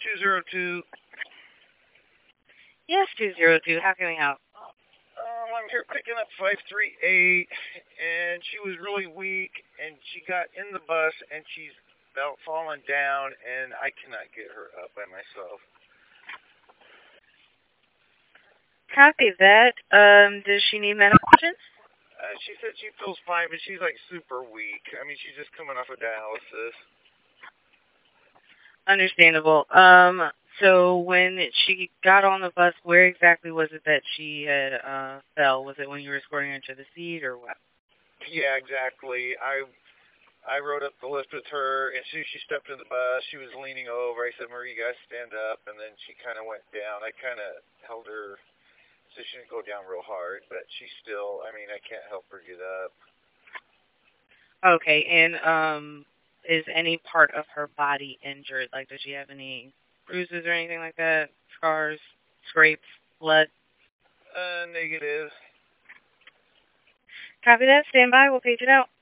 202. Yes, 202. How can we help? I'm here picking up 538, and she was really weak, and she got in the bus, and she's about falling down, and I cannot get her up by myself. Copy that. Does she need medical attention? She said she feels fine, but she's like super weak. I mean, she's just coming off of dialysis. Understandable. So when she got on the bus, where exactly was it that she had fell? Was it when you were escorting her to the seat, or what? Yeah, exactly. I rode up the lift with her, and as soon as she stepped in the bus, she was leaning over. I said, Marie, you guys stand up, and then she kind of went down. I kind of held her so she didn't go down real hard, but she still, I mean, I can't help her get up. Okay, and is any part of her body injured? Like, does she have any bruises or anything like that? Scars, scrapes, blood? Negative. Copy that. Stand by. We'll page it out.